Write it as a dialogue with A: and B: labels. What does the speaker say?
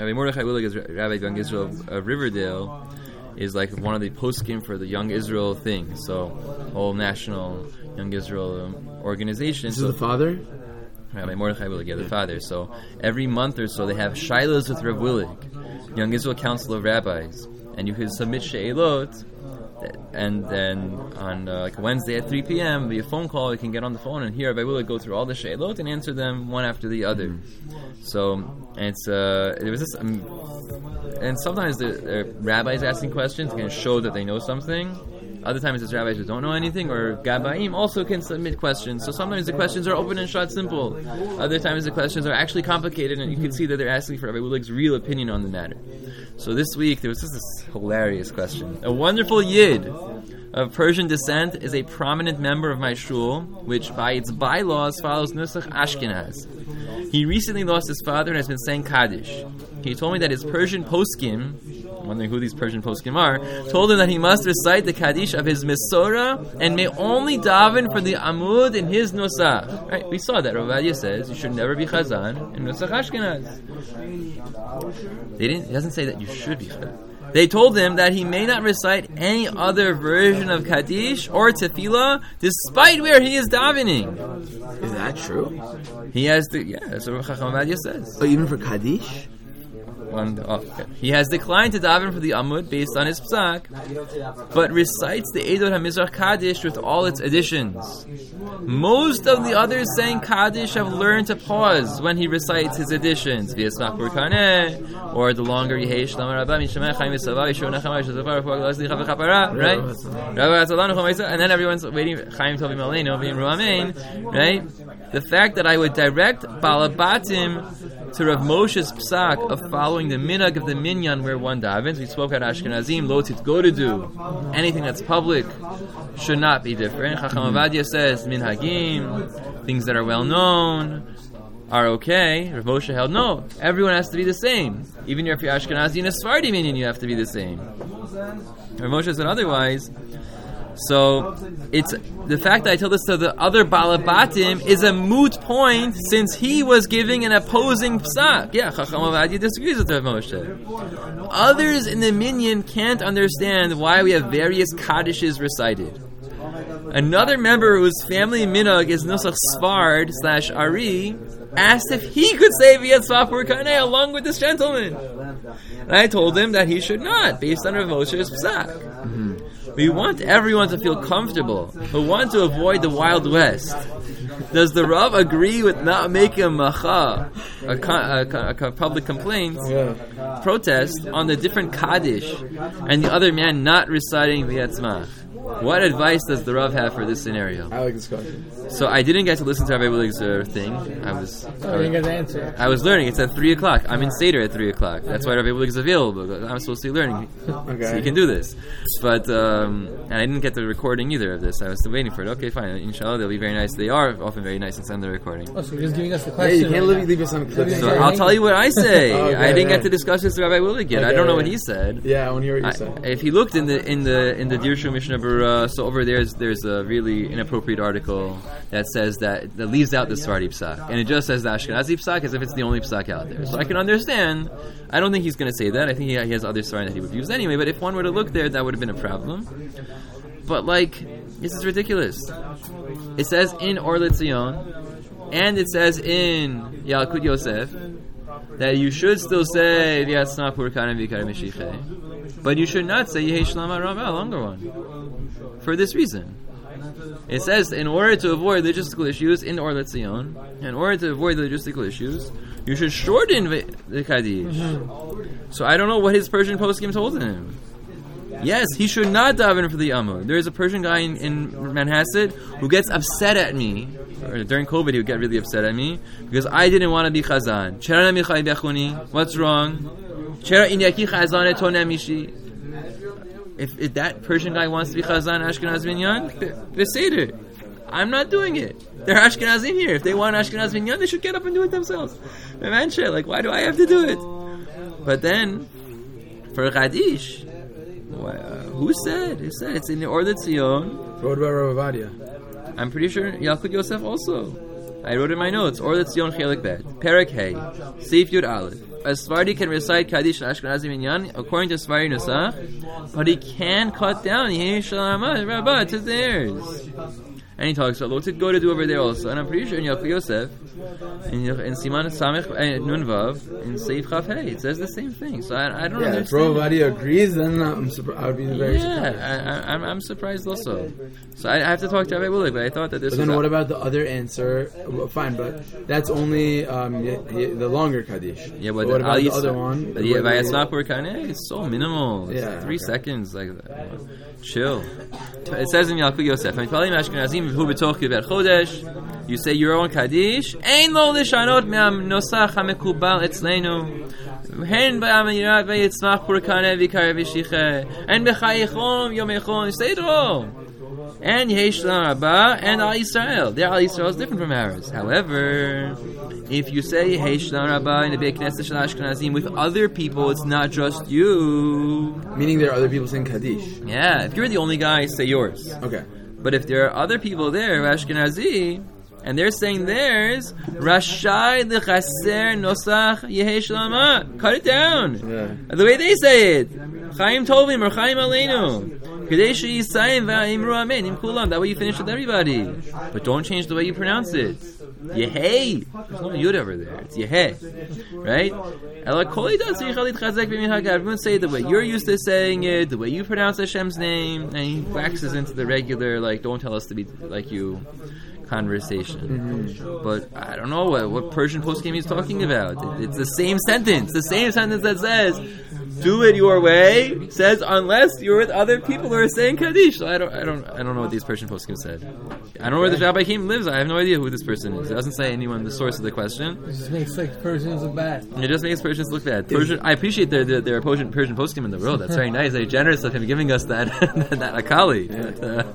A: Rabbi Mordechai Willig is Rabbi of Young Israel of Riverdale, is like one of the poskim for the Young Israel thing. So, whole national Young Israel organization.
B: This is the father?
A: Rabbi Mordechai Willig, the father. So, every month or so, they have Shilohs with Rav Willig, Young Israel Council of Rabbis. And you can submit she'elot, and then on like Wednesday at 3 p.m. via phone call, you can get on the phone and hear Rabbi Willig go through all the she'elot and answer them one after the other. So, and it's there was this, and sometimes the rabbis asking questions can show that they know something. Other times it's rabbis who don't know anything, or Gabaim also can submit questions. So sometimes the questions are open and short, simple. Other times the questions are actually complicated, and you can see that they're asking for Rabbi Willig's real opinion on the matter. So this week there was just this hilarious question. A wonderful Yid of Persian descent is a prominent member of my shul, which by its bylaws follows Nusach Ashkenaz. He recently lost his father and has been saying Kaddish. He told me that his Persian poskim, I'm wondering who these Persian poskim are, told him that he must recite the Kaddish of his Mesorah and may only daven for the Amud in his Nusach. Right? We saw that. Rav Ovadia says you should never be Chazan in Nusach Ashkenaz. It doesn't say that you should be Chazan. They told him that he may not recite any other version of Kaddish or Tefillah despite where he is davening.
B: Is that true?
A: He has that's what Chacham Ovadia says.
B: So even for Kaddish?
A: He has declined to daven for the Amud based on his psak, but recites the Eidot HaMizrach Kaddish with all its additions. Most of the others saying Kaddish have learned to pause when he recites his additions, V'yasmach Burkaneh, or the longer Yehei Shlomo Rabbah Mishemech Chaim Yisavav Yishu Nechama Yishu Zafar V'Chapara, right? And then everyone's waiting Chaim Tovim Aleinu V'Yimru Amen, right? The fact that I would direct Balabatim to Rav Moshe's psak of following the minhag of the minyan where one davens. We spoke at Ashkenazim, lo titgo to do. Anything that's public should not be different. Chacham Ovadia says, minhagim, things that are well known, are okay. Rav Moshe held, no, everyone has to be the same. Even if you're Ashkenazi in a Sephardi minyan, you have to be the same. Rav Moshe said otherwise. So, it's the fact that I tell this to the other Balabatim is a moot point since he was giving an opposing psak. Yeah, Chacham Ovadia disagrees with Rav Moshe. Others in the minyan can't understand why we have various Kaddishes recited. Another member whose family minhag is Nusach Sfard / Ari asked if he could say V'yatzvah Burkaneh along with this gentleman. And I told him that he should not, based on Rav Moshe's psak. We want everyone to feel comfortable. We want to avoid the Wild West. Does the Rav agree with not making a macha, a public complaint, protest on the different Kaddish, and the other man not reciting V'yatzmach? What advice does the Rav have for this scenario?
B: I like this question.
A: So I didn't get to listen to Rabbi Willig's thing. I didn't get the answer. I was learning. It's at 3 o'clock. I'm in Seder at 3 o'clock. That's why Rabbi Willig is available. I'm supposed to be learning. Okay. So you can do this. But, and I didn't get the recording either of this. I was still waiting for it. Okay, fine. Inshallah, they'll be very nice. They are often very nice and send the recording.
C: Oh, so you're just giving us the question.
B: Yeah, you can't leave us on a clip.
A: So I'll tell you what I say. Okay, I didn't get to discuss this with Rabbi Willig yet. I don't know what he said.
B: Yeah, I want to hear what you said.
A: If he looked in the Dirshu Mishnah Berurah, so over there's a really inappropriate article that says that leaves out the Sephardi psak, and it just says the Ashkenazi psak as if it's the only psak out there. So I can understand. I don't think he's going to say that. I think he has other Sephardi that he would use anyway. But if one were to look there, that would have been a problem. But this is ridiculous. It says in Or L'Tzion, and it says in Yalkut Yosef that you should still say V'yatzmach Burkaneh V'yikar Meshicheh, but you should not say Yehei Shlomo Rabbah, a longer one. For this reason. It says, in order to avoid logistical issues, in Or L'Tzion, in order to avoid the logistical issues, you should shorten the Kaddish. So I don't know what his Persian poskim told him. Yes, he should not daven for the Amud. There is a Persian guy in Manhasset who gets upset at me, or during COVID he would get really upset at me, because I didn't want to be Chazan. What's wrong? If that Persian guy wants to be Chazan Ashkenaz Minyan, Beseder. I'm not doing it. They're Ashkenazim here. If they want Ashkenaz Minyan, they should get up and do it themselves. Why do I have to do it? But then, for Kaddish, who said? Who said? It's in the Or L'Tzion.
B: What about Rav Ovadia?
A: I'm pretty sure Yalkut Yosef also. I wrote in my notes, or the Tzion Chelik Bet, Perek Hey, Seif Yud Aleph. A Sephardi can recite Kaddish and Ashkenazi Minyan according to Sephardi Nusach, but he can cut down Yehi Shalom Rabbah to theirs. And he talks about what to go to do over there also. And I'm pretty sure in Yaakov Yosef, in Siman Samech Nun Vav, in Seif Chaf Hey, it says the same thing. So I don't understand.
B: If Rovadi agrees, then I would be very surprised.
A: I'm surprised also. So I have to talk to Rabbi Willig, but I thought that this was...
B: But then what about the other answer? Well, fine, but that's only the longer Kaddish.
A: Yeah, but
B: what about the other one?
A: But it's so minimal. It's 3 seconds. Like chill. It says in Yaakov Yosef, you say your own Kaddish, Ein lo lishanot me'nosach ha'mekubal etzleinu. Hen ba'amirat ve'yitzmach purkane v'ikar v'shiche. En b'chayichom yomechom. You say it all. And Yehi Shalom Rabbah and Al Yisrael. Their Al Yisrael is different from ours. However, if you say Yehi Shalom Rabbah in the Beit Knesset Shel Ashkenazim with other people, it's not just you.
B: Meaning there are other people saying Kaddish.
A: Yeah, if you're the only guy, say yours.
B: Okay.
A: But if there are other people there, Ashkenazi, and they're saying theirs, Rashai lechaser nosach Yehi Shalom Rabbah. Cut it down.
B: Yeah.
A: The way they say it. Chaim Tovim or Chaim Aleinu. That way you finish with everybody. But don't change the way you pronounce it. Yehei. There's no yud over there. It's Yehei. Right? Everyone say the way you're used to saying it, the way you pronounce Hashem's name, and he waxes into the regular, like, don't tell us to be like you conversation. Mm-hmm. But I don't know what Persian post-game he's talking about. It's the same sentence. The same sentence that says, do it your way, says unless you're with other people who are saying Kaddish. So I don't know what these Persian poskim said. I don't know where the Rabbi Kim lives. I have no idea who this person is. It doesn't say anyone the source of the question.
C: It just makes Persians look bad.
A: It just makes Persians look bad. I appreciate their Persian poskim in the world. That's very nice. Very generous of him giving us that akali. Yeah.